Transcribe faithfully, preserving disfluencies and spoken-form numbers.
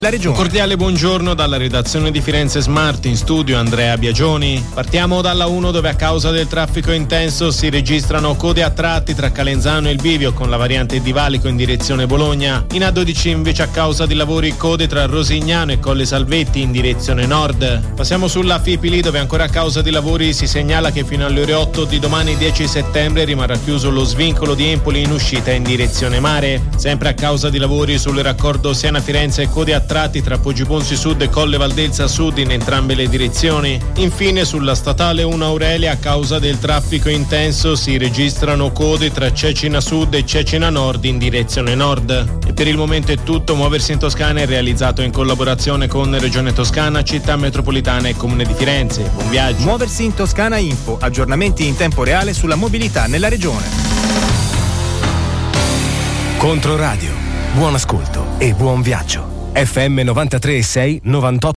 La regione. Un cordiale buongiorno dalla redazione di Firenze Smart, in studio Andrea Biagioni. Partiamo dalla uno, dove a causa del traffico intenso si registrano code a tratti tra Calenzano e il Bivio con la variante di Valico in direzione Bologna. In A dodici invece a causa di lavori code tra Rosignano e Colle Salvetti in direzione nord. Passiamo sulla Fipili, dove ancora a causa di lavori si segnala che fino alle ore otto di domani dieci settembre rimarrà chiuso lo svincolo di Empoli in uscita in direzione mare. Sempre a causa di lavori sul raccordo Siena-Firenze, code a tratti tra Poggioponsi Sud e Colle Valdelsa Sud in entrambe le direzioni. Infine sulla statale uno Aurelia, a causa del traffico intenso si registrano code tra Cecina Sud e Cecina Nord in direzione nord. E per il momento è tutto. Muoversi in Toscana è realizzato in collaborazione con Regione Toscana, Città Metropolitana e Comune di Firenze. Buon viaggio. Muoversi in Toscana Info, aggiornamenti in tempo reale sulla mobilità nella regione. Controradio, buon ascolto e buon viaggio. F M novantatré e sei novantotto